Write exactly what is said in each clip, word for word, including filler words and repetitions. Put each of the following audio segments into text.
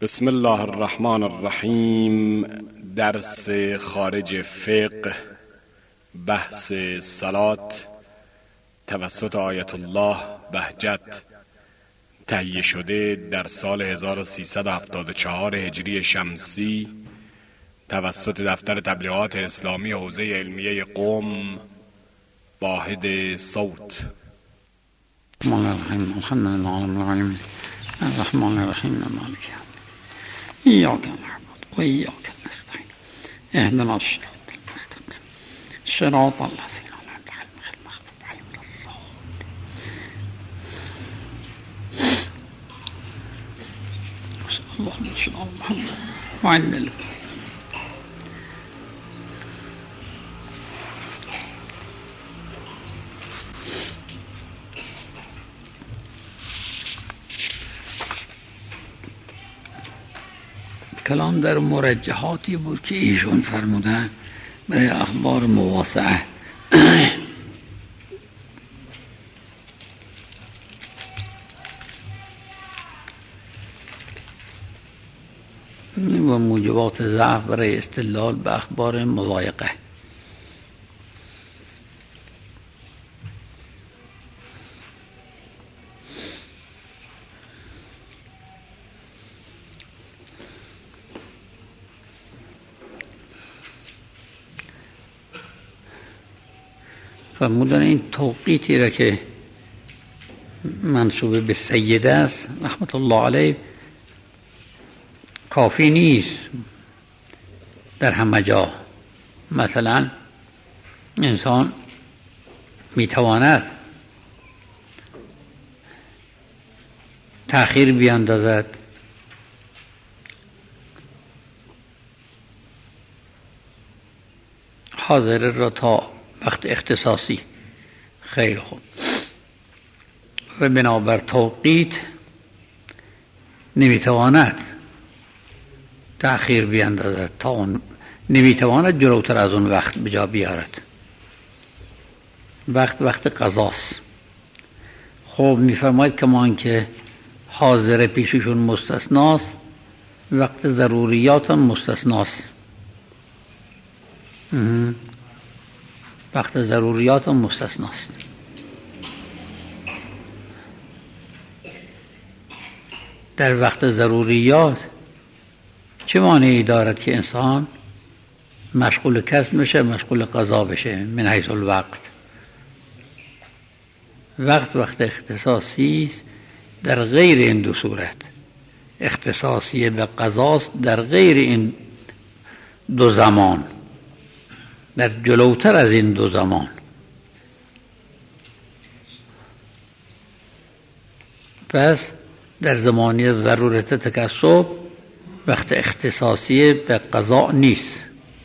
بسم الله الرحمن الرحیم. درس خارج فقه، بحث صلات توسط آیت الله بهجت، تهیه شده در سال هزار و سیصد و هفتاد و چهار هجری شمسی توسط دفتر تبلیغات اسلامی حوزه علمیه قم، واحد صوت. الرحمن الرحیم الحمد لله رب العالمین الرحمن الرحیم مالک ایاک نعبد و ایاک نستعین اهدنا الصراط المستقیم صراط الذین أنعمت عليهم غير المغضوب عليهم ولا الضالين. اللهم صل على محمد وعلى آله. کلام در مرجحاتی بود که ایشون فرمودن برای اخبار مواسعه. و موجبات ضعف برای استدلال به اخبار مضایقه. فرمودن این توقیتی را که منسوب به سیده است رحمت الله علیه کافی نیست در همه جا. مثلا انسان میتواند تأخیر بیاندازد، حاضر را تا وقت اختصاصی. خیلی خوب. و بنابر توقیت نمیتواند تأخیر بیاندازد، تا اون نمیتواند جلوتر از اون وقت به جا بیارد. وقت وقت قضاست. خب میفرماید کمان که حاضر پیششون مستثناست، وقت ضروریات هم مستثناست. وقت ضروریات هم مستثناست. در وقت ضروریات چه مانعی دارد که انسان مشغول کسب بشه، مشغول قضا بشه؟ من حیث الوقت. وقت وقت اختصاصی است در غیر این دو صورت. اختصاصی به قضاست در غیر این دو زمان، در جلوتر از این دو زمان. پس در زمانی ضرورت تکسب وقت اختصاصی به قضا نیست.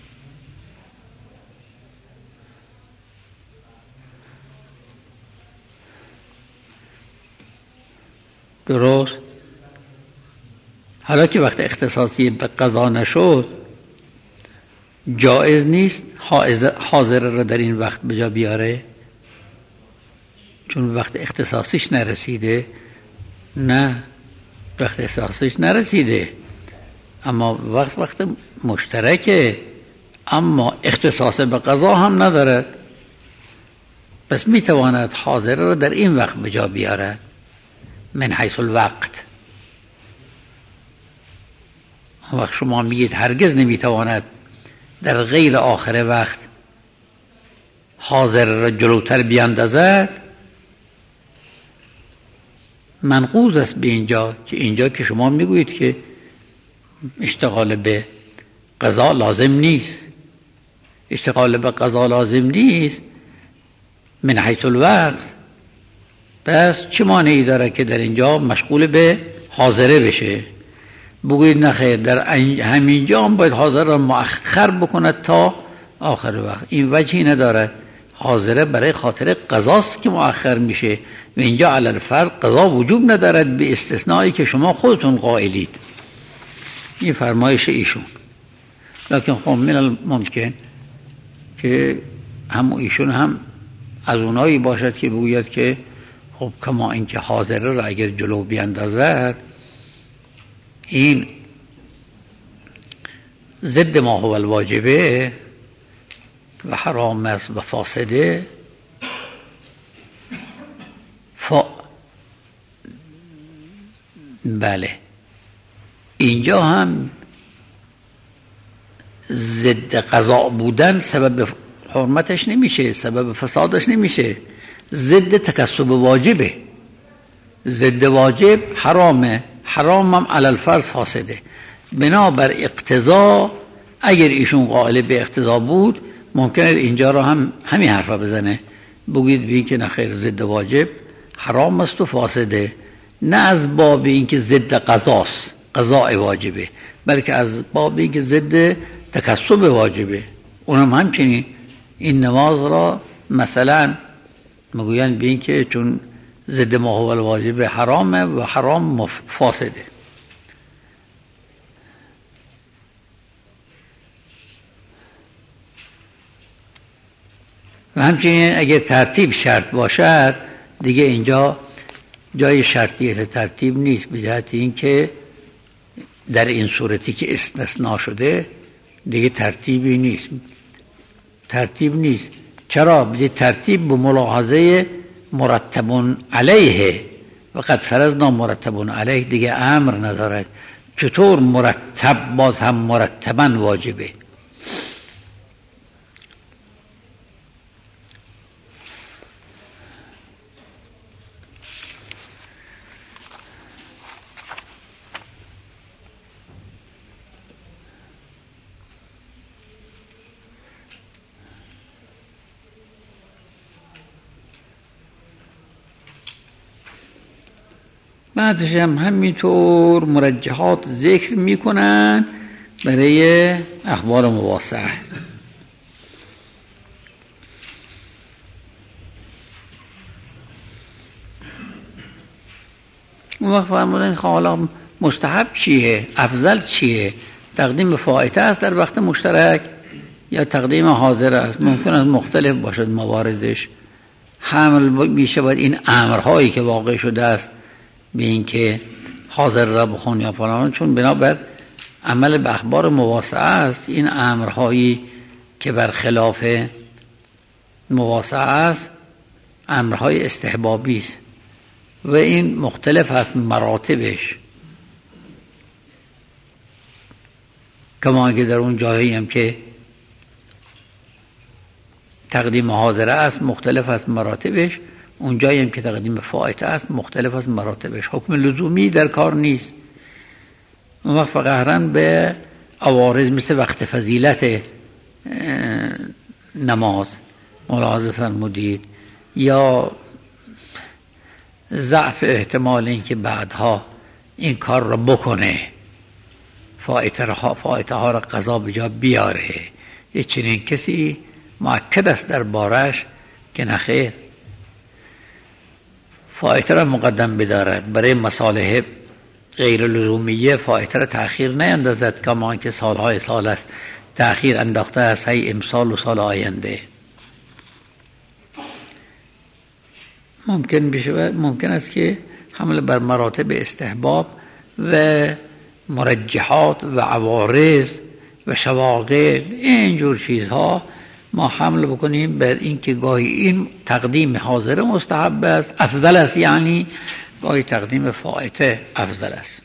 درست؟ حالا که وقت اختصاصی به قضا نشد، جایز نیست حاضر را در این وقت به جا بیاره، چون وقت اختصاصیش نرسیده. نه، وقت اختصاصیش نرسیده، اما وقت وقت مشترکه، اما اختصاص به قضا هم ندارد. پس میتواند حاضر را در این وقت به جا بیارد من حیث الوقت. وقت شما میگید هرگز نمیتواند در غیر آخر وقت حاضر را جلوتر بیاندازد، منقوض است به اینجا که اینجا که شما میگویید که اشتغال به قضا لازم نیست. اشتغال به قضا لازم نیست من حیث الوقت. پس چه مانعی داره که در اینجا مشغول به حاضره بشه؟ بگویید نخیر، در همینجا هم باید حاضر را مؤخر بکند تا آخر وقت. این وجهی نداره. حاضره برای خاطر قضاست که مؤخر میشه و اینجا علی الفرض قضا وجوب ندارد به استثنایی که شما خودتون قائلید. این فرمایش ایشون. لکن خب من الممکن که هم ایشون هم از اونایی باشد که بگوید که خب کما اینکه حاضره را اگر جلو بیاندازد این ضد ما هو الواجبه و حرام است و فاسده، فا... بله اینجا هم ضد قضا بودن سبب حرمتش نمیشه، سبب فسادش نمیشه، ضد تکسب واجبه. ضد واجب حرامه، حرام هم علی الفرض فاسده. بنابر اقتضا اگر ایشون قائل به اقتضا بود ممکنه اینجا رو هم همین حرفا بزنه، بگید بی که نخیر ضد واجب حرام است و فاسده، نه از باب اینکه ضد قضاست، قضاء واجبه، بلکه از باب اینکه ضد تکسب واجبه. اونم همچنین این نماز را مثلا میگوین بین که چون ضد ما هو الواجب حرامه و حرام فاسده. و همچنین اگر ترتیب شرط باشد دیگه اینجا جای شرطیت ترتیب نیست، به جهت این که در این صورتی که استثناء شده دیگه ترتیبی نیست، ترتیب نیست. چرا؟ به ترتیب به ملاحظه مرتب علیه و قد فرضنا مرتب علیه دیگه امر ندارد. چطور مرتب باز هم مرتبا واجبه؟ بعدش هم همینطور مرجحات ذکر میکنن برای اخبار مواسعه. اون وقت فرمودن حالا مستحب چیه، افضل چیه، تقدیم فائته است در وقت مشترک یا تقدیم حاضر است؟ ممکن است مختلف باشد مواردش. حمل میشه باید این امرهایی که واقع شده است به این که حاضر را بخون یا فلان، چون بنابر عمل به اخبار مواسعه است. این امرهایی که بر خلاف مواسعه است امرهای استحبابی است و این مختلف است مراتبش، کما که در اون جایی هم که تقدیم حاضره است مختلف است مراتبش، اون جایی هم که تقدیم فائته است مختلف است مراتبش. حکم لزومی در کار نیست. اون وقت فقهراً به عوارض مثل وقت فضیلت نماز ملاحظه فرمودید یا ضعف احتمال این که بعدها این کار را بکنه، فائته ها فائته ها را قضا بجا بیاره، یه چنین کسی مؤکد است در بارش که نخیر فائته را مقدم بدارد، برای مصالح غیر لزومیه فائته را تأخیر نیندازد، کما که سالهای سال است تأخیر انداخته است، هی امسال و سال آینده. ممکن بشه ممکن است که حمل بر مراتب استحباب و مرجحات و عوارض و شواغل اینجور چیزها ما حمل بکنیم بر این که گاهی این تقدیم حاضر مستحب است افضل است، یعنی گاهی تقدیم فائته افضل است.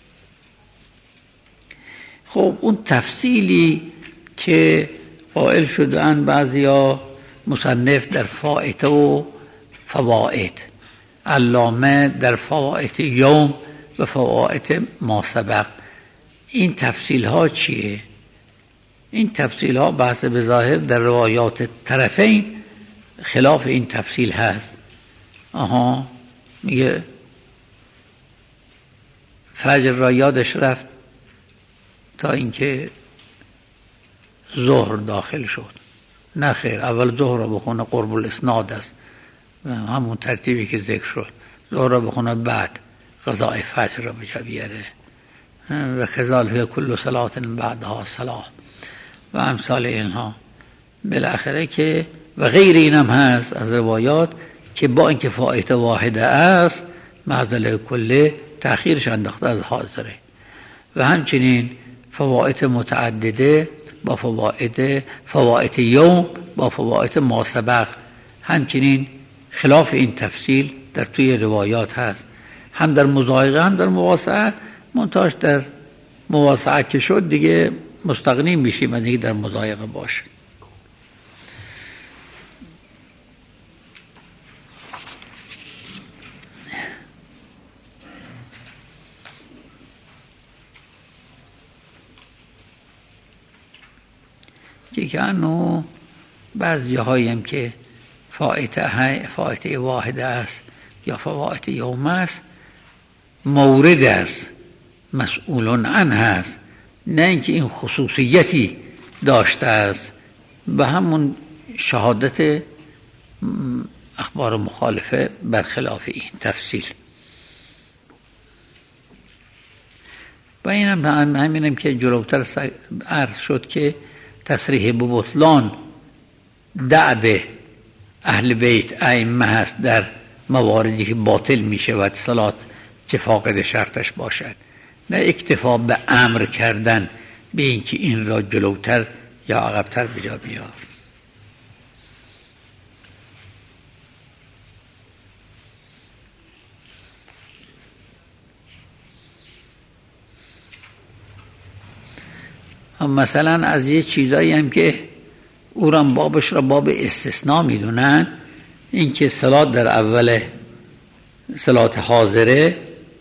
خب اون تفصیلی که قائل شدن بعضیا مصنف در فائته و فوائد، علامه در فوائد یوم و فوائد ما سبق، این تفصیل ها چیه؟ این تفصیل ها بحث به ظاهر در روایات طرفین خلاف این تفصیل هست. آها میگه فجر را یادش رفت تا اینکه ظهر داخل شد، نه خیر، اول ظهر را بخونه قرب الاسناد است، همون ترتیبی که ذکر شد، ظهر را بخونه بعد قضاء فجر را بجا بیاره و کذالک کل صلاة بعدها صلاة و امثال اینها. بالاخره که و غیر اینم هست از روایات که با اینکه فائته واحده است معضله کله تأخیرش انداخته از حاضره، و همچنین فوائد متعدده با فواید فواید یوم با فواید ما سبق. همچنین خلاف این تفصیل در توی روایات هست، هم در مضایقه هم در مواسعه. منتهاش در مواسعه که شد دیگه مستغنی میشیم از اینکه در مضایقه باشه. که کنو بعضی هایی هم که فائته فائته واحده است یا فوائد یوم است، مورد است، مسئولون عنه است، نه اینکه این خصوصیتی داشته است. به همون شهادت اخبار مخالفه برخلاف این تفصیل. و این هم همینم که جلوتر عرض شد که تصریح به بطلان دعب اهل بیت ائمه هست در مواردی که باطل می شود صلات که فاقد شرطش باشد، نه اکتفا به امر کردن به اینکه این را جلوتر یا عقبتر بجا بیار. مثلا از یه چیزایی هم که او را بابش را باب استثناء میدونن، این که صلات در اول صلات حاضره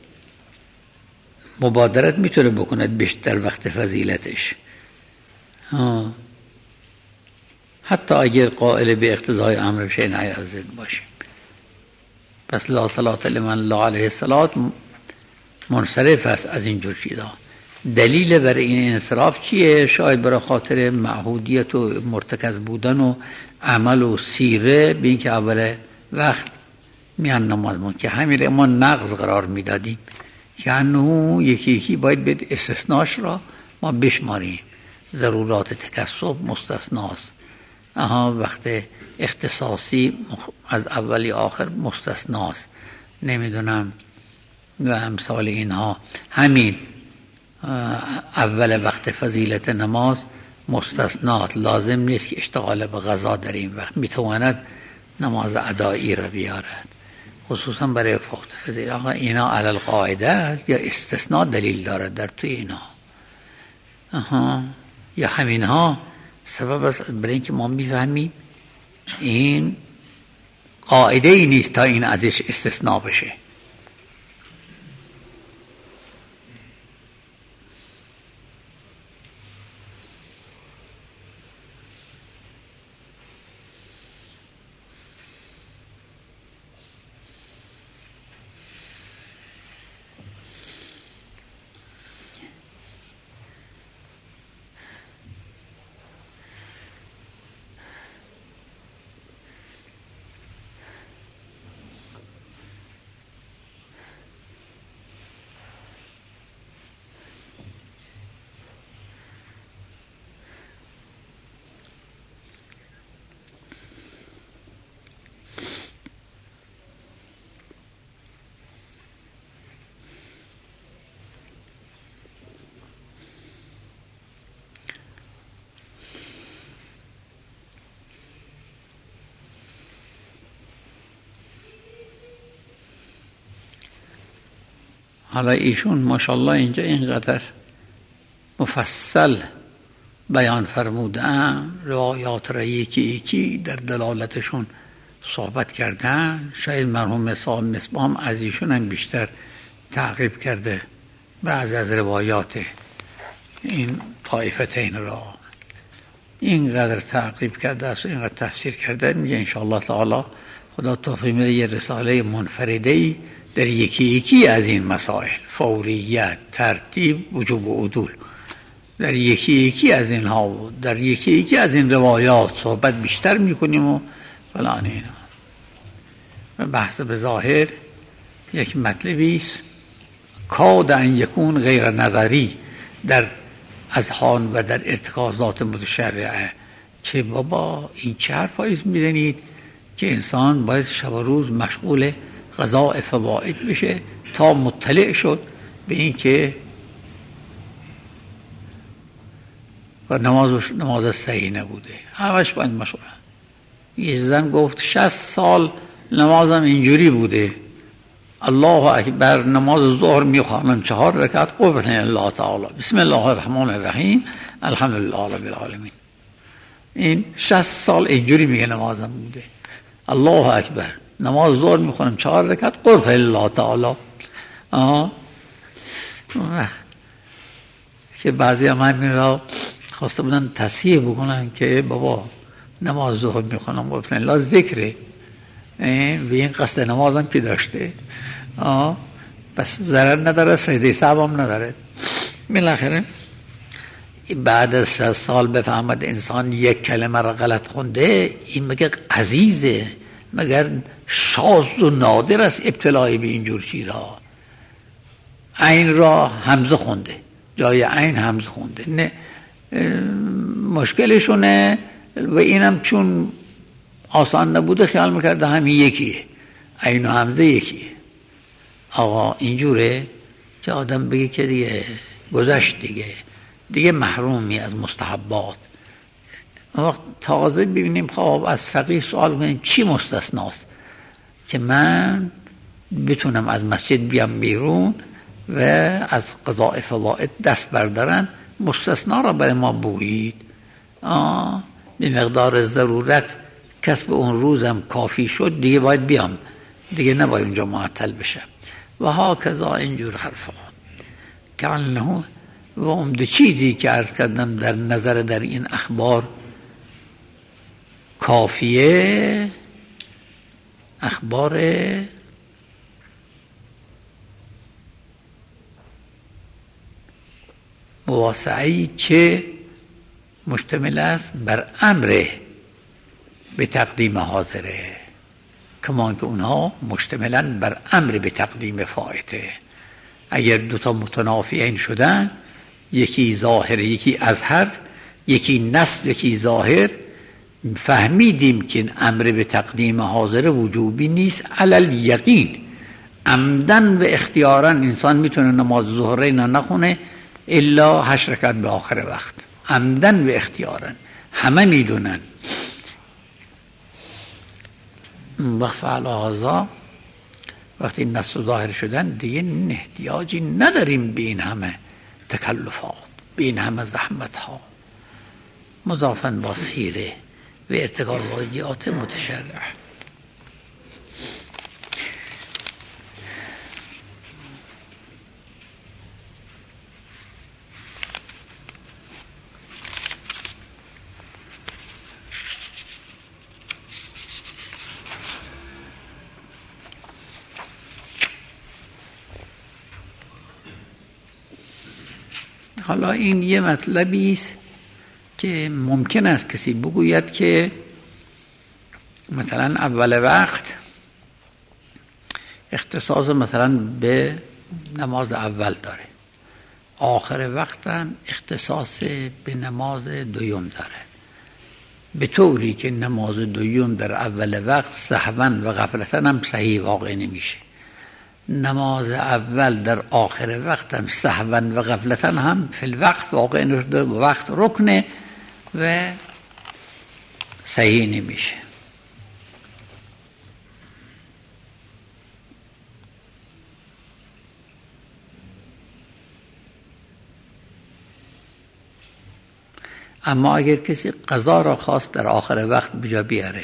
مبادرت میتونه بکند بیشتر وقت فضیلتش، ها. حتی اگر قائل به اقتضای امر شیء نهی از ضد باشه. پس لا صلات لمن لا علیه الصلات منصرف است از این جور چیزا. دلیل برای این انصراف چیه؟ شاید برای خاطر معهودیت و مرتکز بودن و عمل و سیره به این که اول وقت میان نمازمون که همین ما نقض قرار میدادیم که انو یکی یکی باید به استثناش را ما بشماریم. ضرورات تکسب مستثناست، اها وقت اختصاصی از اولی آخر مستثناست، نمیدونم و امثال اینها. همین اول وقت فضیلت نماز مستثنات، لازم نیست که اشتغال به قضا در این وقت میتواند نماز ادایی را بیارد، خصوصا برای فقط فضیلت. آقا اینا علی القاعده است یا استثناء دلیل دارد در توی اینا؟ آها یا همینها سبب است برای اینکه ما میفهمیم این قاعده ای نیست تا این ازش استثناء بشه. حالا ایشون ماشاءالله اینجا اینقدر مفصل بیان فرمودن، روایات را یکی یکی در دلالتشون صحبت کردن. شاید مرحوم صاحب مصباح هم از ایشون هم بیشتر تعقیب کرده بعض از روایات این طایفتین را، اینقدر تعقیب کرده است و اینقدر تفسیر کرده. میگه انشاءالله تعالی خدا توفیق میده یه رساله منفرده‌ای در یکی یکی از این مسائل، فوریت، ترتیب، وجوب و عدول، در یکی یکی از اینها و در یکی یکی از این روایات صحبت بیشتر میکنیم و فلان اینا. و بحث به ظاهر یک مطلبی است کاد ان یکون غیر نظری در اذهان و در ارتکازات متشرعه، که بابا این چه حرفایی میزنید که انسان باید شب و روز مشغول قضاء فواید بشه تا مطلع شد به این که و نمازش نماز صحیح نبوده، همش باید مشغول. یه زن گفت شصت سال نمازم اینجوری بوده، الله اکبر نماز ظهر میخوانم چهار رکعت قربت الله تعالی، بسم الله الرحمن الرحیم الحمدلله رب العالمین. این شصت سال اینجوری میگه نمازم بوده، الله اکبر نماز ظهر میخوانم چهار رکعت قربت الله تعالی. آه که بعضی هم همین را خواسته بودن تصحیح بکنن که بابا نماز ظهر میخوانم قربت الله ذکره و این قصد نمازم که داشته، آه بس ضرر نداره، سجده سهو هم نداره. بالاخره بعد از شصت سال بفهمد انسان یک کلمه را غلط خونده، این مگه عزیزه، مگر شاذ و نادر است ابتلای به اینجور چیزها. عین را همزه خونده، جای عین همزه خونده، نه مشکلشونه و اینم چون آسان نبوده خیال میکرده همین یکیه، عین و همزه یکیه. آقا اینجوره که آدم بگه که دیگه گذشت، دیگه دیگه محرومی از مستحبات. وقت تازه ببینیم خواب از فقیه سوال کنیم چی مستثناست که من بتونم از مسجد بیام بیرون و از قضاء فوائد دست بردارم. مستثنا را برای ما بگویید. آه به مقدار ضرورت کسب اون روزم کافی شد، دیگه باید بیام، دیگه نباید اونجا معطل بشم و ها کذا اینجور حرفا. که انه و عمده چیزی که عرض کردم در نظر در این اخبار کافیه، اخبار مواسعی که مشتمل است بر امر به تقدیم حاضره، کمان که اونها مشتملن بر امر به تقدیم فائته. اگر دوتا متنافیین شدن، یکی ظاهر یکی اظهر، یکی نص یکی ظاهر، فهمیدیم که این امر به تقدیم حاضر وجوبی نیست، علل یقین عمدن و اختیارا انسان میتونه نماز ظهر اینا نخونه الا هشت رکعت به آخر وقت، عمدن و اختیارا همه میدونن. وقت علاوه وقتی نص ظاهر شدن دیگه احتیاجی نداریم به این همه تکلفات، به این همه زحمت ها، مضافاً با سیره و ارتکاب واجبات متشرع. حالا این یه مطلبی است که ممکن است کسی بگوید که مثلا اول وقت اختصاص مثلا به نماز اول داره، آخر وقت هم اختصاص به نماز دوم داره، به طوری که نماز دوم در اول وقت سهوا و غفلتا هم صحیح واقع نمیشه، نماز اول در آخر وقت هم سهوا و غفلتا هم فی الوقت واقع نشده، وقت رکنه و صحیح نمیشه. اما اگر کسی قضا را خواست در آخر وقت بجا بیاره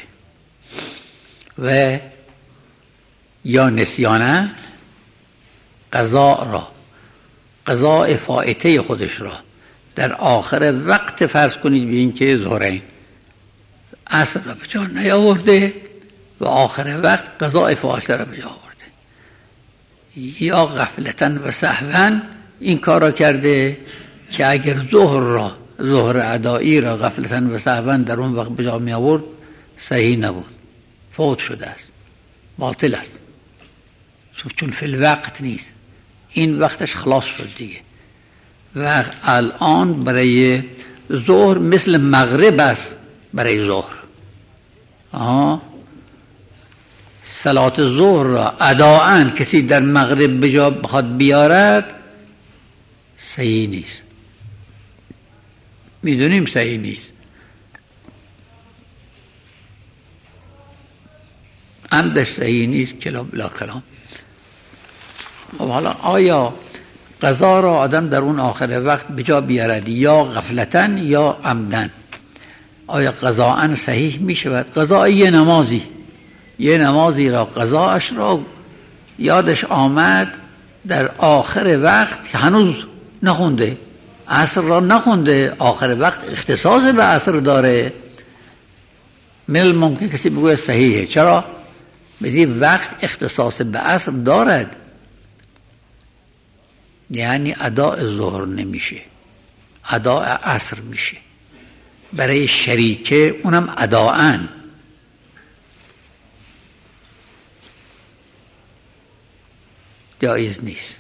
و یا نسیانه قضا را، قضاء فائته خودش را در آخر وقت فرض کنید به این که ظهرین عصر را به جا نیاورده و آخر وقت قضاء فائته را به جا آورده، یا غفلتاً و سهواً این کار را کرده که اگر ظهر را، ظهر ادایی را غفلتاً و سهواً در اون وقت به جا می آورد صحیح نبود، فوت شده است، باطل است، چون فی الوقت نیست، این وقتش خلاص شد دیگه. و الان برای ظهر مثل مغرب است برای ظهر. آها صلات ظهر را اداءً کسی در مغرب به جا بخواد بیارد صحیح نیست، میدونیم صحیح نیست. عمدش صحیح نیست کلا بلا کلام. خب حالا آیا قضا را آدم در اون آخر وقت بجا بیارد یا غفلتن یا عمدن؟ آیا قضاءً صحیح می شود؟ قضا یه نمازی یه نمازی را قضاش را یادش آمد در آخر وقت که هنوز نخونده، عصر را نخونده، آخر وقت اختصاص به عصر داره. مل ممکن کسی بگوید صحیحه. چرا؟ بدی وقت اختصاص به عصر دارد، یعنی اداء ظهر نمیشه، اداء عصر میشه. برای شریکه اونم اداءً. جایز نیست.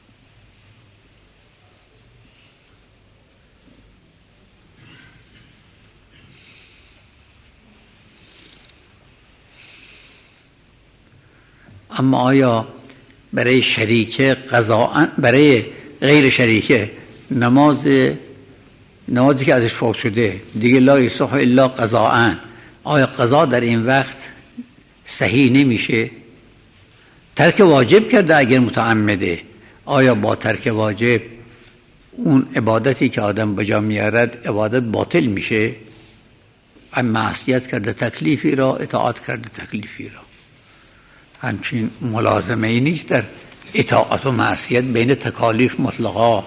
اما آیا برای شریکه قضاء، برای غیر شریکه نماز نمازی که ازش فوت شده دیگه لا یصح الا قضاء، آیا قضا در این وقت صحیح نمیشه؟ ترک واجب کرده اگر متعمده، آیا با ترک واجب اون عبادتی که آدم بجا میارد عبادت باطل میشه؟ معصیت کرده تکلیفی را، اطاعت کرده تکلیفی را. همچین ملازمه ای نیست در اطاعت و معصیت بین تکالیف مطلقا.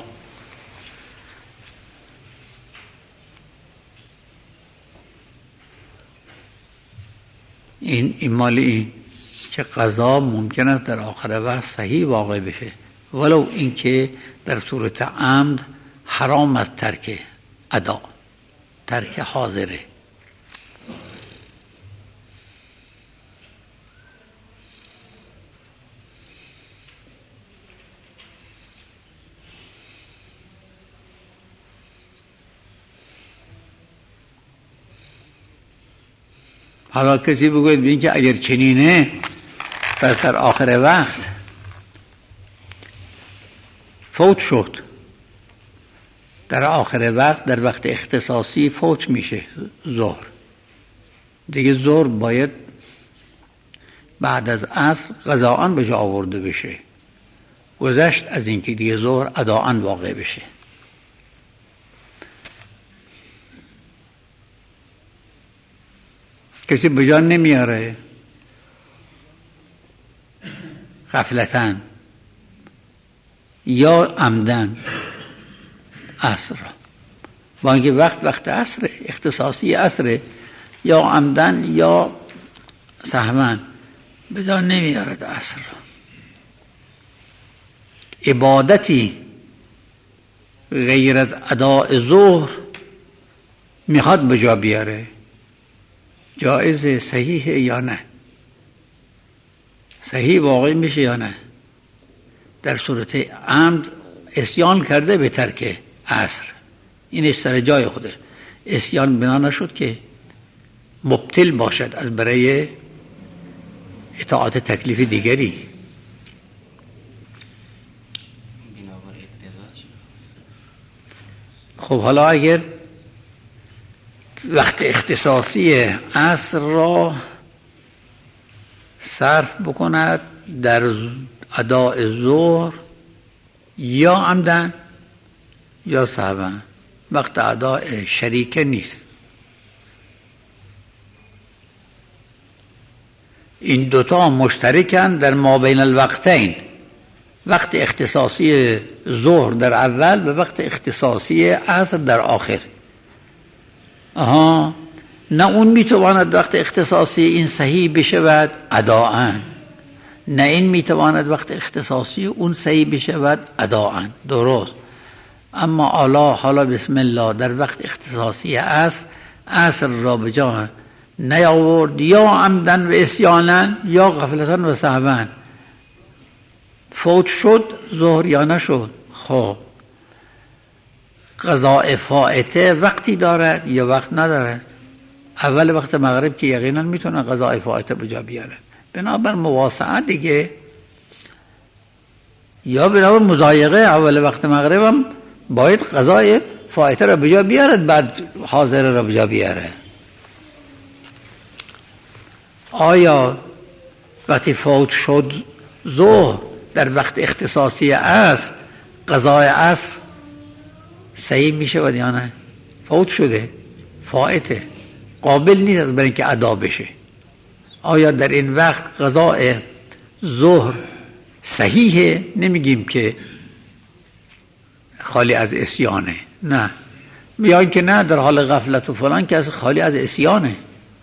این ایمال این که قضا ممکن است در آخر وقت صحیح واقع بشه، ولو اینکه در صورت عمد حرام از ترک ادا، ترک حاضره. حالا کسی بگوید ببین که اگر چنینه پس در آخر وقت فوت شد، در آخر وقت در وقت اختصاصی فوت میشه ظهر، دیگه ظهر باید بعد از عصر قضاءً به جا آورده بشه، گذشت از اینکه دیگه ظهر اداءً واقع بشه. کسی بجان نمیاره غفلتاً یا عمدن عصر، با اینکه وقت وقت عصر اختصاصی عصر، یا عمدن یا سهواً بجان نمیارد عصر. عبادتی غیر از اداء ظهر میخواد بجا بیاره، جایز صحیحه یا نه؟ صحیح واقع میشه یا نه؟ در صورت عمد عصیان کرده به ترک عصر، این سر جای خوده، عصیان بنا نشد که مبطل باشد از برای اطاعت تکلیف دیگری. خب حالا اگر وقت اختصاصی عصر را صرف بکند در اداء ظهر یا عمدن یا سهواً، وقت اداء شریکه نیست. این دوتا مشترکن در ما بین الوقتین، وقت اختصاصی ظهر در اول و وقت اختصاصی عصر در آخر. آها، نه اون میتواند وقت اختصاصی این صحیح بشود اداءً، نه این میتواند وقت اختصاصی اون صحیح بشود اداءً. درست. اما حالا حالا بسم الله در وقت اختصاصی عصر عصر را به جا نیاورد، یا عمدن و عصیانن یا غفلتن و سهواً، فوت شد ظهر یا نشد. خب قضاء فائته وقتی دارد یا وقت ندارد؟ اول وقت مغرب که یقینا میتونه قضاء فائته به جا بیاره، بنابر مواسعه دیگه، یا بنابر مضایقه اول وقت مغرب هم باید قضاء فایته را به جا بیارد بعد حاضر را به جا بیاره. آیا وقتی فوت شد ظهر در وقت اختصاصی عصر قضای عصر صحیح میشه و یا نه؟ فوت شده، فائته، قابل نیست از برای اینکه ادا بشه. آیا در این وقت قضای ظهر صحیحه؟ نمیگیم که خالی از عصیانه، نه، میگن که نه، در حال غفلت و فلان که خالی از عصیانه.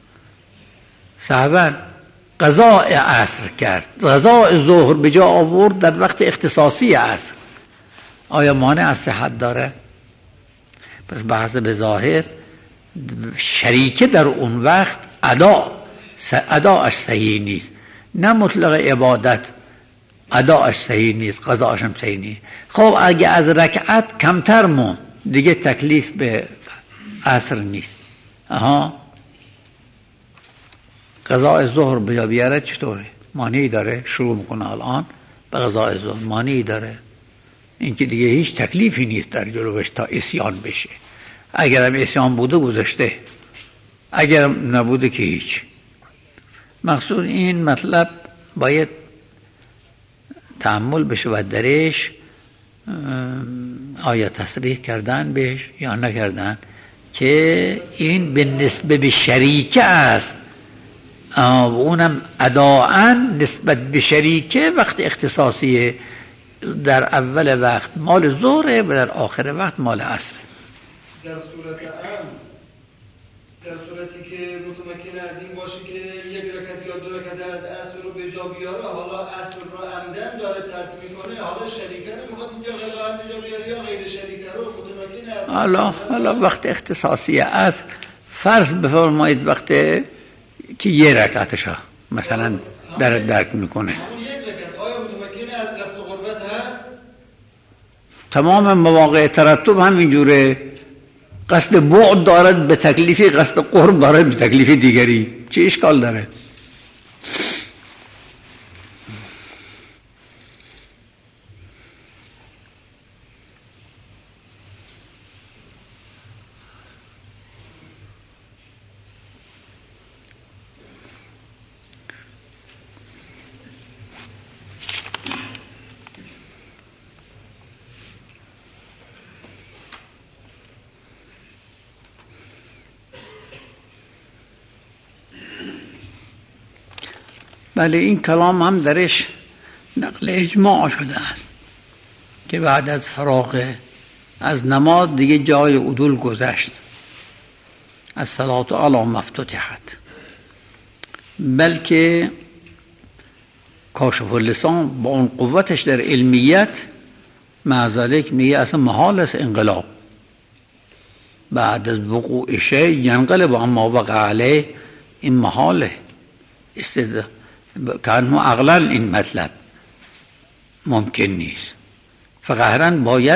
صحبا قضاء عصر کرد، قضاء ظهر به جا آورد در وقت اختصاصی عصر، آیا مانع از صحت داره؟ پس بحث به ظاهر شریکه در اون وقت ادا اداش صحیح نیست، نه مطلق عبادت اداش صحیح نیست، قضاش هم صحیح نیست. خب اگه از رکعت کمتر مون دیگه تکلیف به عصر نیست. آها، قضاء ظهر بیا بیاره چطوره؟ مانعی داره؟ شروع میکنه الان به قضاء ظهر، مانعی داره؟ اینکه دیگه هیچ تکلیفی نیست در جلوش تا عصیان بشه. اگرم عصیان بوده گذشته، اگرم نبوده که هیچ. مقصود این مطلب باید تأمل بشه و درش آیا تصریح کردن بهش یا نکردن که این به نسبت به شریکه است و اونم اداعاً نسبت به شریکه وقت اختصاصیه، در اول وقت مال ظهره و در آخر وقت مال عصره. در صورت عام، در صورتی که متمکن از این باشه که یک رکعت یا دو رکعت از عصر رو به جا بیاره، حالا عصر رو عمدن داره ترک میکنه، حالا شریکه رو میخواد اینجا قضا به جا بیاره یا غیر شریکه رو متمکن از حالا حالا وقت اختصاصی عصر فرض بفرمایید وقت که یه رکعتش مثلا در درک میکنه، همون یک رکعت آیا متمکن از قصد قربت هست؟ تمام مواقع ترتب همینجوره، قصد بعد دارد به تکلیفی، قصد قرب دارد به تکلیفی دیگری، چه اشکال داره؟ بله، این کلام هم درش نقل اجماع شده است که بعد از فراغ از نماز دیگه جای عدول گذشت، از صلات علی مفتتحت، بلکه کاشف اللسان با اون قوتش در علمیت مع ذلک میگه اصلا محال است انقلاب بعد از وقوع شیء ینقلب عما وقع علیه، این محاله استدلال کانو عقلا این مطلب ممکن نیست. فقهراً باید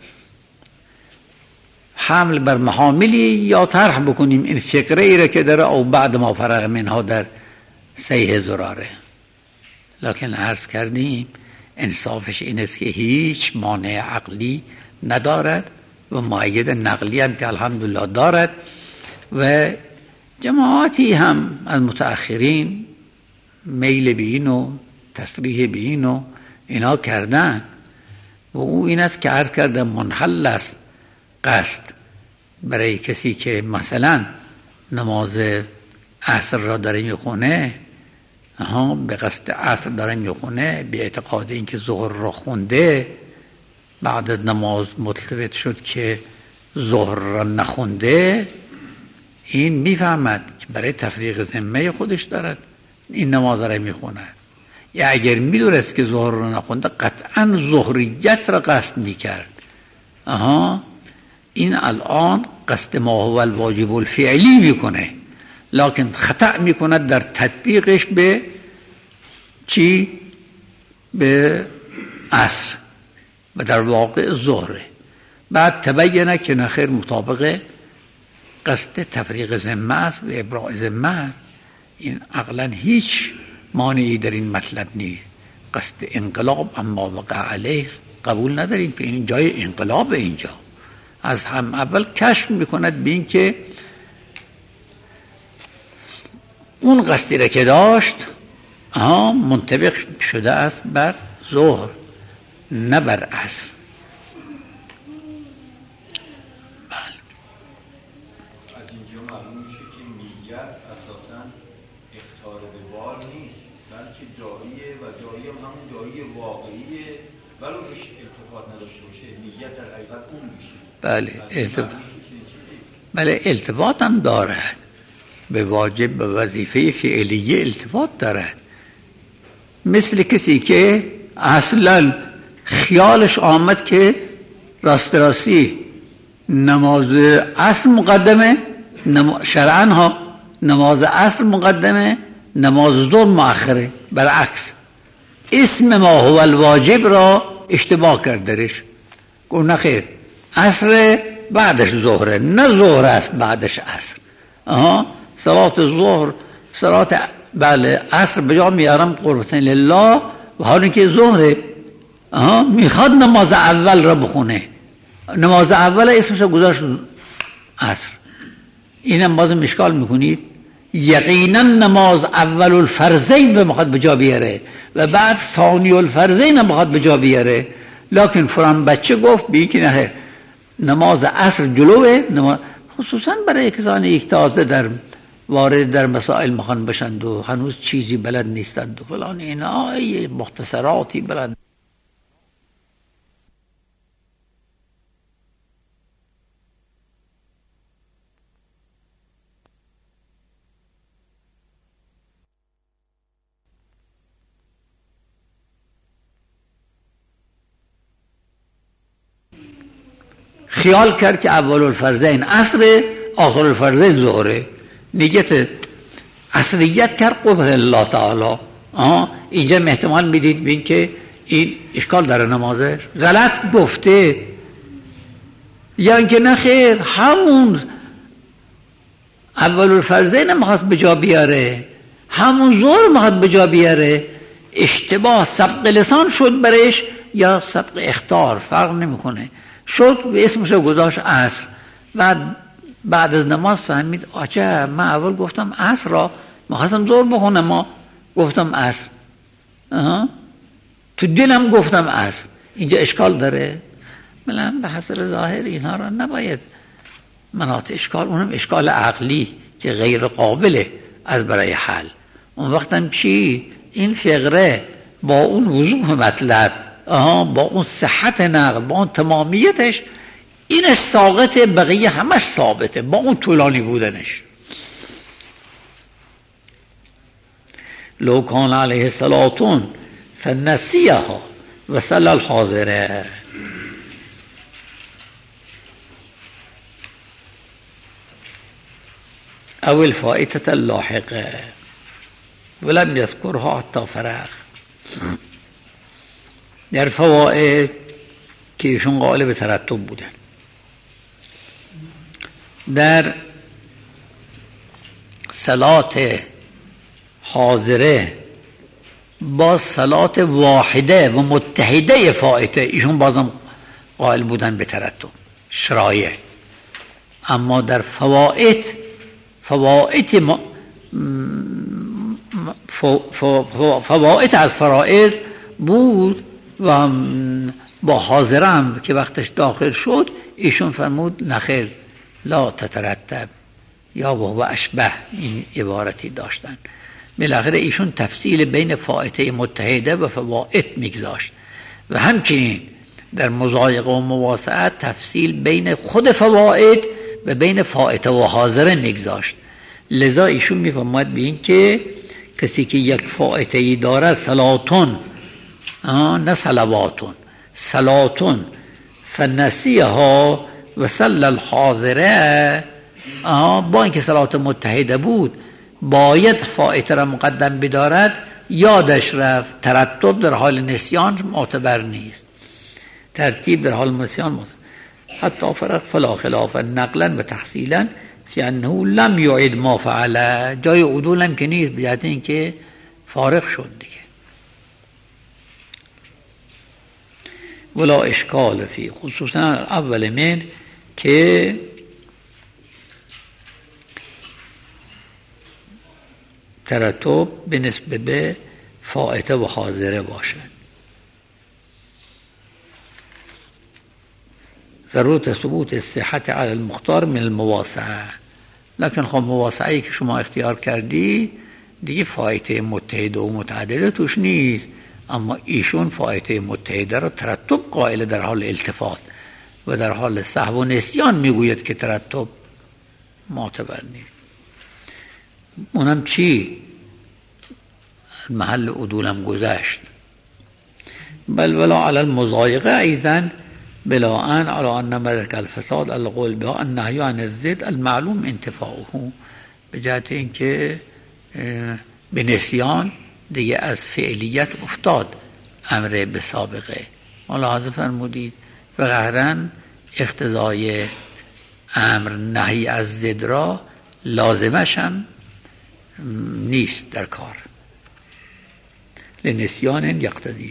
حمل بر محاملی یا طرح بکنیم این فکره ای را که داره او بعد ما فرغ منها در صحیح زراره، لکن عرض کردیم انصافش این است که هیچ مانع عقلی ندارد و مؤید نقلی هم که الحمدلله دارد و جماعتی هم از متأخرین میل به این و تصریح به این و اینا کردن و او این است که عرض کرده منحل است قصد برای کسی که مثلا نماز عصر را داره میخونه، ها به قصد عصر داره میخونه به اعتقاد اینکه ظهر را خونده، بعد از نماز متلفت شد که ظهر را نخونده، این میفهمد که برای تفریق ذمه خودش دارد این نماز را میخوند. یا اگر میدونست که ظهر را نخونده قطعا ظهریت را قصد میکرد. آها، این الان قصد ما هو الواجب الفعلی میکنه، لکن خطأ میکند در تطبیقش به چی؟ به عصر و در واقع ظهره. بعد تبینه که نخیر مطابق قصد تفریق ذمه است و ابراء ذمه. این عقلا هیچ مانعی در این مطلب نیست. قصد انقلاب اما وقع علیه قبول نداریم که این جای انقلاب اینجا. از هم اول کشف میکند به این که اون قصدی را که داشت آها منطبق شده است بر ظهر نه بر عصر. از اینجا معلوم میشه که نیت اساساً اختار به بال نیست، بلکه جاییه و جایی هم همون جایی واقعیه، ولو بهش التفات نداشته باشه نیت در حقیقت اون میشه. بله التفات بله التفات هم دارد، به واجب به وظیفه فعلیه التفات دارد. مثل کسی که اصلا خیالش آمد که راست راستی نماز عصر مقدمه، نم... شرعاً ها نماز عصر مقدمه، نماز ظهر مؤخره، برعکس اسم ما هو الواجب را اشتباه کرد درش. گفت نه خیر عصر بعدش ظهره، نه ظهر است بعدش عصر. آها صلات ظهر صلات بله عصر بجا میارم قربتن لله و حالی که ظهره آها میخواد نماز اول را بخونه، نماز اول اسمش گذاشت عصر. اینم باز مشکال میکنید. یقینا نماز اول الفرضین به مخاطب بجا بیاره و بعد ثانی الفرضین هم مخاطب بجا بیاره، لکن فران بچه گفت بی که نه نماز عصر جلوه، نماز خصوصا برای کسانی یک تازه در وارد در مسائل مخان بشند و هنوز چیزی بلد نیستند و فلان اینا مختصراتی بلد. خیال کرد که اول الفرضین عصر آخر الفرضین ظهره، نیت عصریت کرد قبح الله تعالی. آه اینجا احتمال میدید بین که این اشکال داره نمازش، غلط گفته یا اینکه نه خیر همون اول الفرضین میخواست به جا بیاره، همون ظهر میخواست به جا بیاره. اشتباه سبق لسان شد برش یا سبق اختار فرق نمیکنه، شد به اسمش رو گذاشت عصر. بعد بعد از نماز فهمید آچه من اول گفتم عصر را میخواستم ظهر بخونم، ما گفتم عصر، تو دلم گفتم عصر. اینجا اشکال داره. بلند به حسر ظاهر اینها را نباید مناط اشکال، اونم اشکال عقلی که غیر قابله از برای حل. اون وقتم چی؟ این فقره با اون وضوح مطلب، آها با اون صحت نقل، با اون تمامیتش، اینش ساقطه، بقیه همش ثابته با اون طولانی بودنش. لو کان علیه صلاتون فنسیها و صلی الحاضره. او الفائتة اللاحقه ولم یذکرها حتی فرغ. در فوائد که ایشون قائل به ترتب بودن، در صلات حاضره با صلات واحده و متحده فائته ایشون بازم قائل بودن به ترتب شرایع. اما در فوائد فوائد م... ف... ف... فوائد از فرائض بود و با حاضرم که وقتش داخل شد ایشون فرمود نخیر لا تترتب یا وهو اشبه، این عبارتی داشتن. بالاخره ایشون تفصیل بین فائته متحده و فوائد میگذاشت و همچنین در مضایقه و مواسعت تفصیل بین خود فوائد و بین فائته و حاضره میگذاشت. لذا ایشون میفرماید به این که کسی که یک فائته ای داره صلاتون، نه صلواتون، صلاتون فنسیها و صلی الحاضره، با اینکه صلات متحده بود باید فائته را مقدم بدارد، یادش رفت، ترتب در حال نسیان معتبر نیست، ترتیب در حال نسیان معتبر. حتی فرق فلا خلاف نقلا و تحصیلا فی انه لم یعید ما فعله، جای عدول هم که نیست، بجهت این که فارغ شد دیگه. ولا اشکال فی، خصوصا اول من که ترتب به نسبت به فائته و حاضره باشد. ضرورت ثبوت صحت علی المختار من المواسعه، لکن خب مواسعه‌ای که شما اختیار کردی دیگه فائته متحده و متعدده توش نیست، اما ایشون فائته متحده را ترتب قائل در حال التفات و در حال سهو و نسیان میگوید که ترتب معتبر نیست. اونم چی؟ محل عدولم گذشت. بل ولا علی المضایقه ایضا بلا ان علی ان مدرک الفساد القول بها النهی عن الضد المعلوم انتفاعه، به جهت اینکه به نسیان دیگه از فعلیت افتاد امر به سابقه. ملاحظه فرمودید و قهرا اقتضای امر نهی از ضد را لازمش هم نیست در کار، لنسیان یقتضی.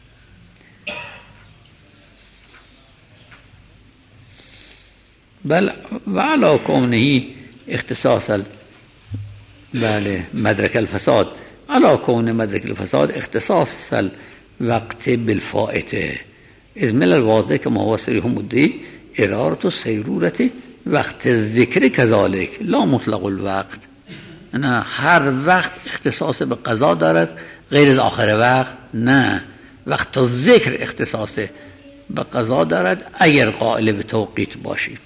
بل و علا کونه اختصاص بله مدرک الفساد، علا کون مدرک الفساد اختصاص الوقت بالفائته از من الواضح که ما وصریه مدی ارارت و سیرورت وقت ذکر کذالک لا مطلق الوقت. نه هر وقت اختصاص به قضا دارد غیر از آخر وقت، نه وقت ذکر اختصاص به قضا دارد اگر قائل به توقیت باشی.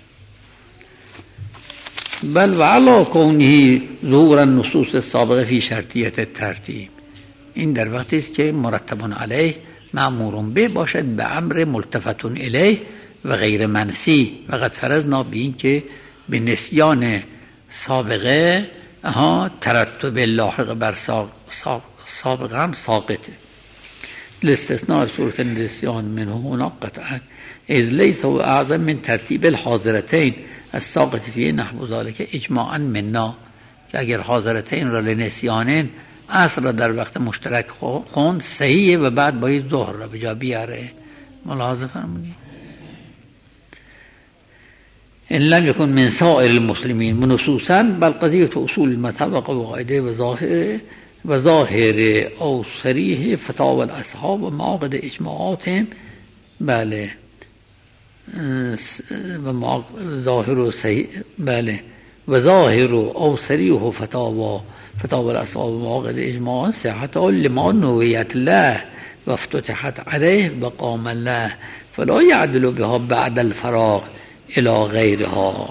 بل و علا کونه ظهور النصوص السابقه فی شرطیت ترتیب، این در وقتی است که مرتبان علیه مأمور به باشد به امر ملتفتون الیه و غیر منسی و قد فرضنا به این که به نسیان سابقه ها ترتب لاحق بر سابقه هم ساقطه. الاستثناء صورت النسیان منه هنا قطعا از لیس و اعظم من ترتیب الحاضرتین الساقط فیه نحو ذالک اجماعا منا. اگر حاضرتین را لنسیانین عصر را در وقت مشترک خوند صحیحه و بعد باید ظهر را به جا بیاره. ملاحظه فرمونی ان لم یکن من سائر المسلمین منصوصا بل قضیه اصول المذهب و قواعده و ظاهر و ظاهر او صریح فتاوی الاصحاب و معاقد اجماعاتهم بله و ظاهر و صحیح بله و ظاهر او صریح فتاوی فتاوی الاصحاب و معاقد اجماعات صحت لما نویت له و افتتحت علیه و قام له فلا یعدل بها بعد الفراغ الى غیرها.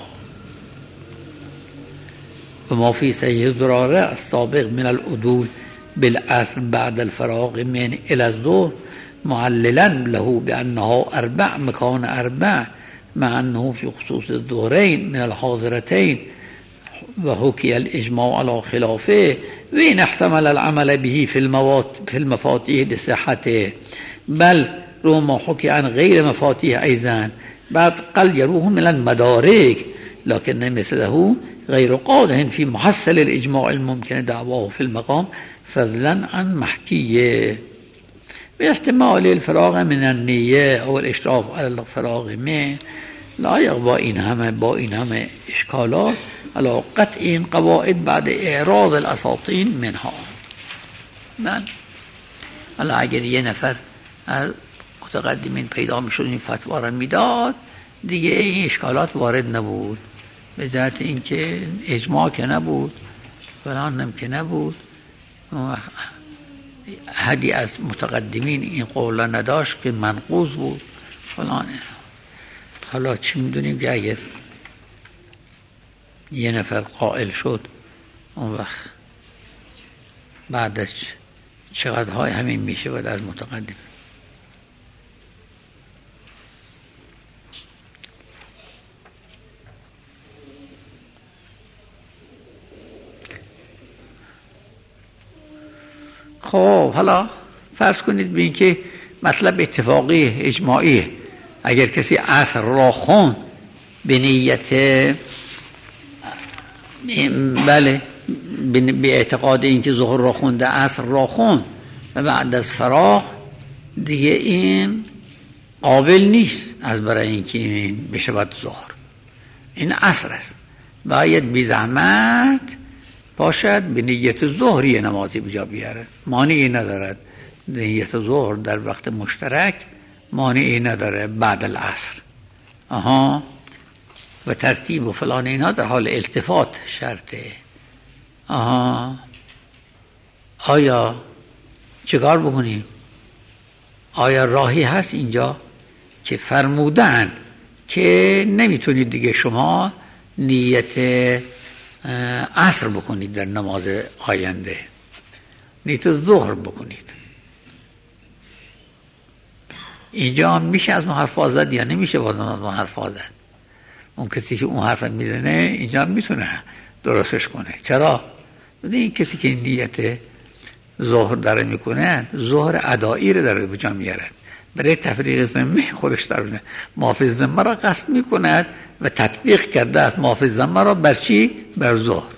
و ما فی صحیح ضراره السابق من العدول بالعصر بعد الفراغ من الى الظهر معللا له بانها اربع مکان اربع مع انه في خصوص الظهرين من الحاضرتين و حکی الاجماع على خلافه و این احتمل العمل به في الموات في المفاتيح لصحته بل رغم حكي عن غير مفاتيح ايضا بعد قل يروه من المدارك لكن مثله غير قادح في محصل الاجماع الممكن دعواه في المقام فضلا عن محكيه باحتمال الفراغ من النیه او الاشراف على الفراغ من لایق با این همه با این همه اشکالات علی قطع این قواعد بعد اعراض الاساطین منها. من حالا اگر یه نفر از متقدمین پیدا میشد این فتوا را میداد دیگه این اشکالات وارد نبود، به جهت اینکه اجماع که نبود فلان هم که نبود، حدی از متقدمین این قولا نداشت که منقوض بود فلان. حالا چی میدونیم که اگر یه نفر قائل شد اون وقت بعدش چقدر های همین میشه بعد از متقدم. خب حالا فرض کنید ببین که مطلب اتفاقی اجماعی، اگر کسی عصر را خوند به نیت بله به اعتقاد اینکه ظهر را خونده عصر را خوند و بعد از فراغ دیگه این قابل نیست از برای اینکه بشود ظهر، این عصر است. باید بی زحمت باشد به نیت ظهری نمازی بجا بیاره. مانعی ندارد نیت ظهر در وقت مشترک، مانعی نداره بعد العصر. آها، و ترتیب و فلان اینها در حال التفات شرطه. آها، آیا چیکار بکنیم؟ آیا راهی هست اینجا که فرمودن که نمیتونید دیگه شما نیت عصر بکنید در نماز آینده، نیت ظهر بکنید. اینجا میشه از اون حرف زد یا نمیشه باز از اون حرف زد؟ اون کسی که اون حرف میزنه اینجا میتونه درستش کنه. چرا؟ این کسی که نیت ظهر داره میکنه، ظهر ادایی رو داره بجا میارد، برای تفریق ذمه خودش داره محافظ ذمه را قصد میکند و تطبیق کرده است محافظ ذمه را بر چی؟ بر ظهر.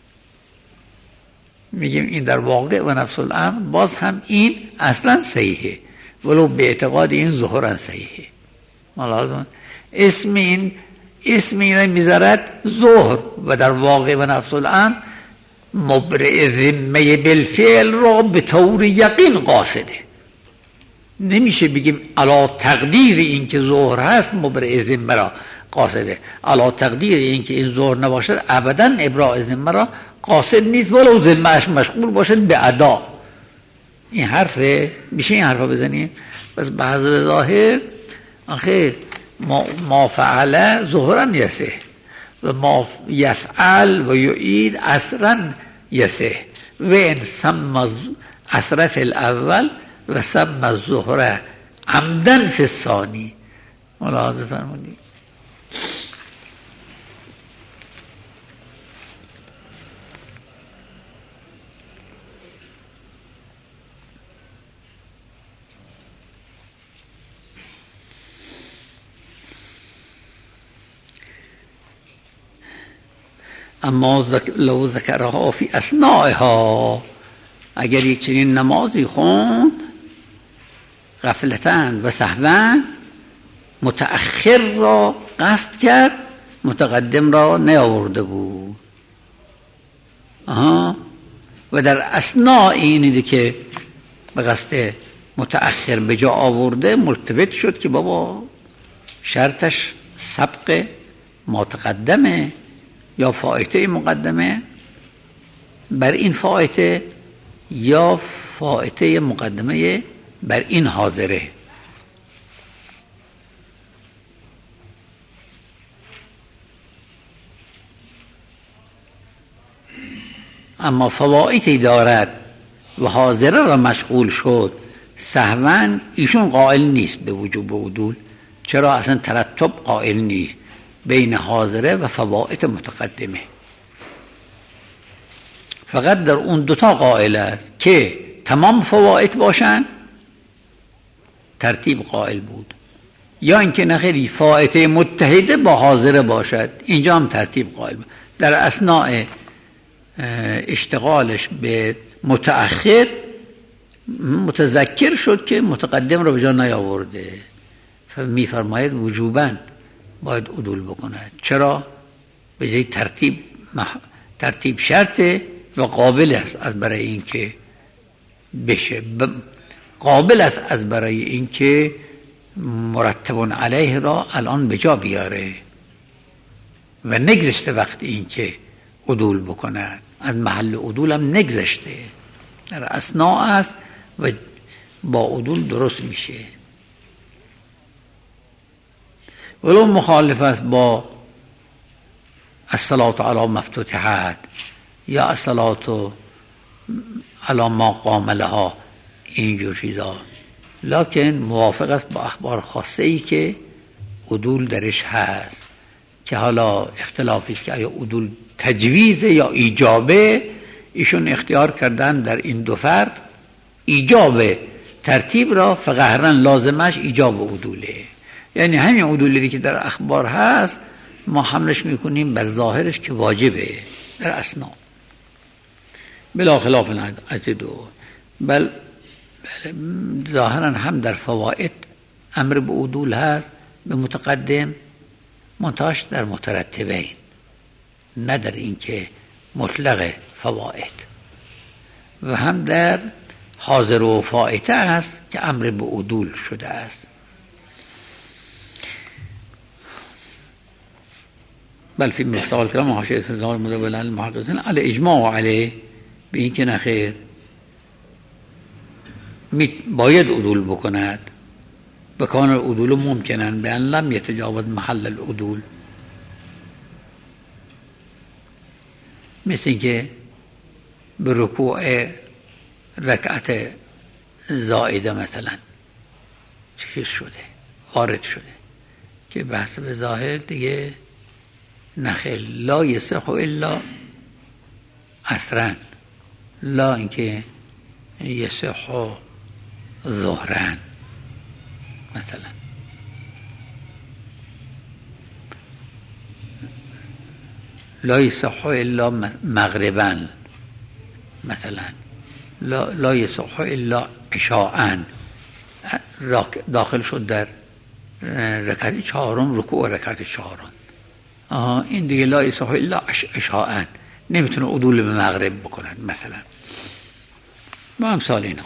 میگیم این در واقع و نفس الامر باز هم این اصلا صحیحه، ولو به اعتقاد این ظهرا صحیحه. ملاحظه اسم این اسم این میذارد ظهر و در واقع و نفس الامر مبرئ ذمه بالفعل را به طور یقین قاصده. نمیشه بگیم علا تقدیر این که ظهر هست مبرئ ذمه را قاصده، علا تقدیر این که این ظهر نباشد ابدا ابراء ذمه را قاصد نیست، ولو ذمهش مشغول باشد به ادا. این حرفه، میشه این حرفا بزنیم؟ بس به حضر ظاهر آخه ما, ما فعل ظهرا یسه و ما یفعل و یعید عصرا یسه و ان سم عصر فی الاول و سم الظهر عمدا فی الثانی. ملاحظه فرمودید؟ اما لو ذکرها فی اثنائها، اگر یک چنین نمازی خوند غفلتاً و سهواً، متأخر را قصد کرد متقدم را نیاورده بود. آها، و در اثناء اینی که به قصد متأخر به جا آورده ملتفت شد که بابا شرطش سبق متقدمه یا فائته مقدمه بر این فائته یا فائته مقدمه بر این حاضره. اما فوائتی دارد و حاضره را مشغول شد سهواً، ایشون قائل نیست به وجوب عدول. چرا؟ اصلا ترتب قائل نیست بین حاضره و فوائت متقدمه، فقط در اون دوتا قائل است که تمام فوائت باشن ترتیب قائل بود، یا اینکه نخیری فائت متحده با حاضره باشد، اینجا هم ترتیب قائل بود. در اثناء اشتغالش به متأخر متذکر شد که متقدم رو به جا نیاورده، میفرماید وجوباً باید عدول بکند. چرا؟ به جای ترتیب مح... ترتیب شرطه و قابل است از برای این که بشه ب... قابل است از برای این که مرتب علیه را الان به جا بیاره و نگذشته وقت این که عدول بکند، از محل عدول هم نگذشته، در اثناء است و با عدول درست میشه. ولو مخالف است با الصلاة علی مفتوحات یا الصلاة علی ما قام لها، اینجور چیزا، لکن موافق است با اخبار خاصه ای که عدول درش هست، که حالا اختلافی که آیا عدول تجویزه یا ایجابه. ایشون اختیار کردن در این دو فرد ایجاب ترتیب را، فقهرا لازمش ایجاب عدوله، یعنی همین عدولی که در اخبار هست ما حملش میکنیم بر ظاهرش که واجبه در اثناء، بلا خلاف از دو. بل ظاهرا هم در فوائد امر به عدول هست به متقدم منتهاش در مترتبین، نه در اینکه مطلق فواید، و هم در حاضر و فائته است که امر به عدول شده است. بل فی مفتاح الکلام حاشیه استدلال مدون المحققین علی اجماع علیه، به این که نخیر باید عدول بکند، بکان العدول ممکنن به ان لم یتجاوز محل العدول، مثل اینکه به رکوع رکعت زائده مثلا چیز شده، وارد شده که بحث به ظاهر دیگه نخل لا یصح الا عصرا، لا اینکه یصح ظهرا مثلا، لا یصح الا مغربا مثلا، لا, لا یصح الا عشاء، داخل شد در رکعت چهارم، رکوع رکعت چهارم، آها این دیگه لا یصح الا عشاء، نمیتونه عدول به مغرب بکنن مثلا، و امثال اینا.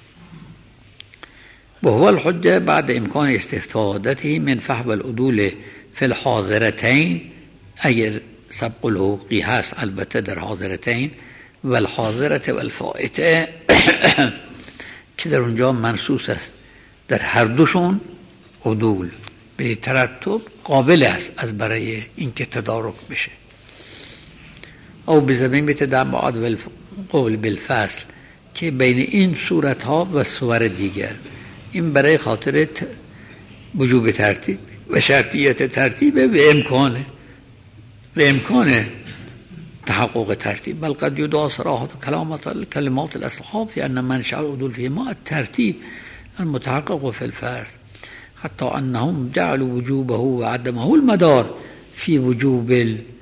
وهو الحجة بعد امکان استفادته من فحو العدول فی الحاضرتین، اگر سبق الحقوقی هست البته در حاضرتین و الحاضرت و الفائته که در اونجا منصوص است در هر دوشون عدول به ترتب قابل است از برای اینکه تدارک بشه، او به زمین بتدعم بعد قول بالفصل که بین این صورت ها و صور دیگر، این برای خاطر وجوب ترتیب و شرطیت ترتیب به امکانه به امکان تحقق ترتیب، بل قد یدعى صراحة کلمات کلمات الاصحاب فی ان منشأ العدول فيما الترتیب المتحقق في الفرض، حتى انهم جعلوا وجوبه و عدمه المدار في وجوب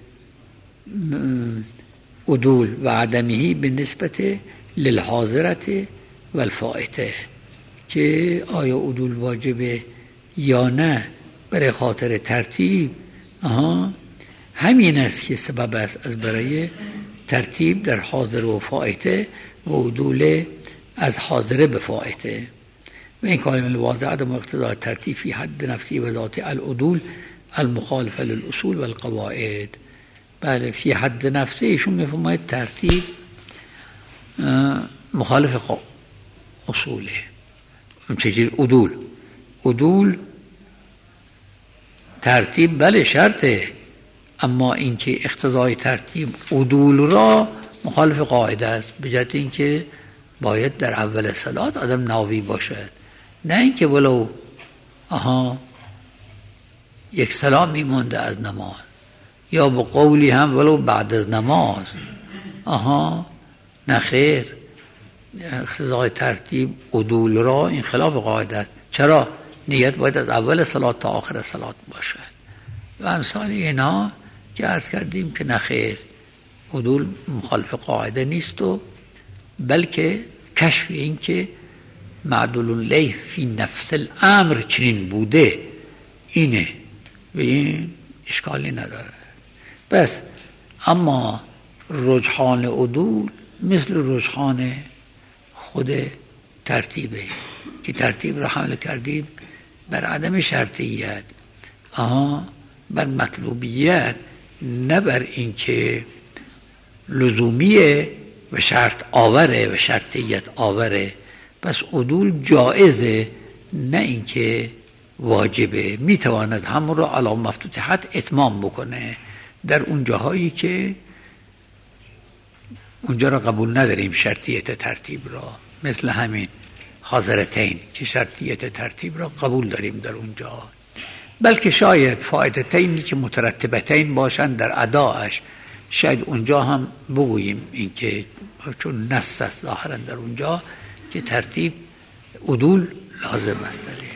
العدول و عدمه بالنسبة للحاضرة و الفائته، که آیا عدول واجبه یا نه برای خاطر ترتیب، آها همین است که سبب است از برای ترتیب در حاضر و فائته و عدول از حاضره به فائته، و این کلمه الواضح عدم اقتضاء ترتیب فی حد نفسی و ذات العدول المخالفه للاصول و القواعد. بله فی حد نفسی ایشون میفهمه ترتیب مخالف اصوله. چجور عدول عدول ترتیب بله شرطه، اما اینکه اقتضای ترتیب عدول را مخالف قاعده است، به جهت اینکه باید در اول صلات آدم ناوی باشد، نه اینکه ولو آها یک سلام میمونده از نماز یا به قولی هم ولو بعد از نماز، آها نه خیر، اقتضای ترتیب عدول را این خلاف قاعده است. چرا؟ نیت باید از اول صلات تا آخر صلات باشد و امثال اینا که عرض کردیم که نخیر، عدول مخالف قاعده نیست و بلکه کشف این که معدول لیه فی نفس الامر چنین بوده اینه و این اشکالی نداره. بس اما رجحان عدول مثل رجحان خود ترتیبه که ترتیب را حمل کردیم بر عدم شرطیت، آها بر مطلوبیت، نه بر این که لزومیه و شرط آوره و شرطیت آوره. پس عدول جائزه، نه این که واجبه. میتواند همون را علی مفتوحات اتمام بکنه در اون جاهایی که اونجا را قبول نداریم شرطیت ترتیب را، مثل همین حاضرتین که شرطیت ترتیب را قبول داریم در اونجا، بلکه شاید فائدتینی که مترتبتین باشند در اداش، شاید اونجا هم بگوییم این که چون نص است ظاهرا در اونجا که ترتیب عدول لازم است.